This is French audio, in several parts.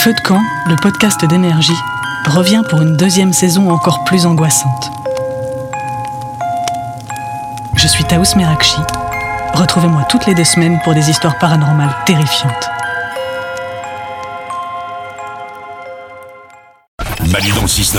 Feu de camp, le podcast d'énergie, revient pour une deuxième saison encore plus angoissante. Je suis Taous Merakchi. Retrouvez-moi toutes les 2 semaines pour des histoires paranormales terrifiantes. Manu dans le 6-9.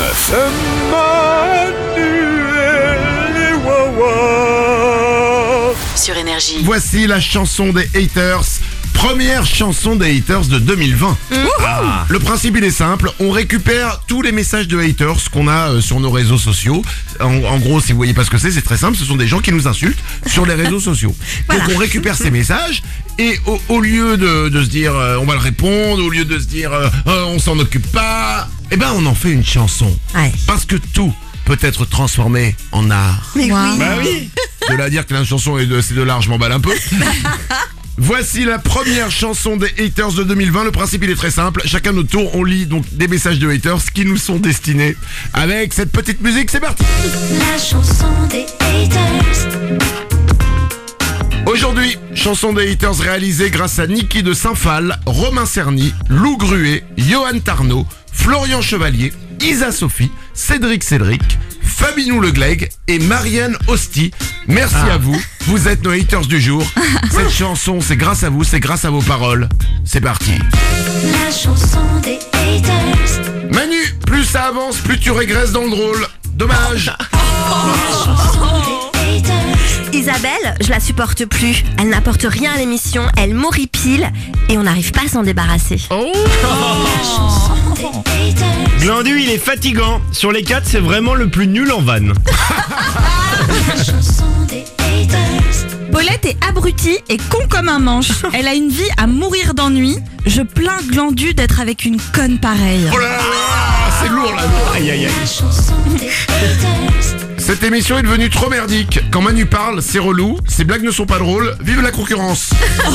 Sur Énergie. Voici la chanson des haters. Première chanson des haters de 2020. Le principe il est simple, on récupère tous les messages de haters qu'on a sur nos réseaux sociaux. En gros, si vous voyez pas ce que c'est très simple, ce sont des gens qui nous insultent sur les réseaux sociaux. Donc on récupère ces messages et au lieu de se dire on va le répondre, au lieu de se dire on s'en occupe pas, eh ben on en fait une chanson. Ouais. Parce que tout peut être transformé en art. Mais oui. Bah oui. De là à dire que la chanson c'est de l'art, je m'emballe un peu. Voici la première chanson des haters de 2020. Le principe il est très simple. Chacun notre tour, on lit donc des messages de haters qui nous sont destinés. Avec cette petite musique, c'est parti. La chanson des haters. Aujourd'hui, chanson des haters réalisée grâce à Niki de Saint-Phal, Romain Cerny, Lou Gruet, Johan Tarnot, Florian Chevalier, Isa Sophie, Cédric, Fabinou Legleg et Marianne Hosty. Merci à vous, vous êtes nos haters du jour. Cette chanson, c'est grâce à vous, c'est grâce à vos paroles. C'est parti. La chanson des haters. Manu, plus ça avance, plus tu régresses dans le drôle. Dommage. La chanson des haters. Isabelle, je la supporte plus. Elle n'apporte rien à l'émission, elle m'horripile et on n'arrive pas à s'en débarrasser. La chanson des haters. Glandu, il est fatigant. Sur les 4, c'est vraiment le plus nul en vanne. La chanson des haters. Paulette est abrutie et con comme un manche. Elle a une vie à mourir d'ennui. Je plains Glandu d'être avec une conne pareille. Oh là là, c'est lourd là. Aïe aïe aïe. La chanson des haters. Cette émission est devenue trop merdique. Quand Manu parle, c'est relou, ses blagues ne sont pas drôles, vive la concurrence.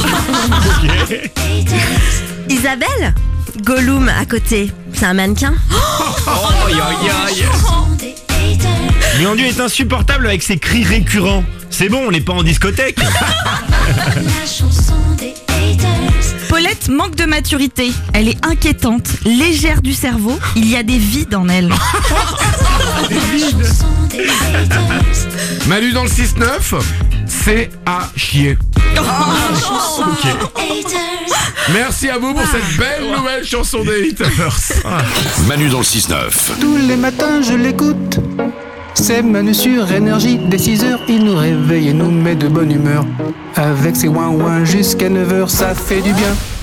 Isabelle, Gollum à côté, c'est un mannequin. Chanson des haters. Glandu est insupportable avec ses cris récurrents. C'est bon, on n'est pas en discothèque. La chanson des haters. Paulette manque de maturité. Elle est inquiétante, légère du cerveau. Il y a des vides en elle. La chanson des haters. Manu dans le 6-9, c'est à chier. La chanson des haters. Merci à vous pour cette belle nouvelle chanson des haters. Manu dans le 6-9. Tous les matins je l'écoute. C'est Manu sur Énergie. Dès 6h il nous réveille et nous met de bonne humeur. Avec ses ouin-ouin jusqu'à 9h ça fait du bien.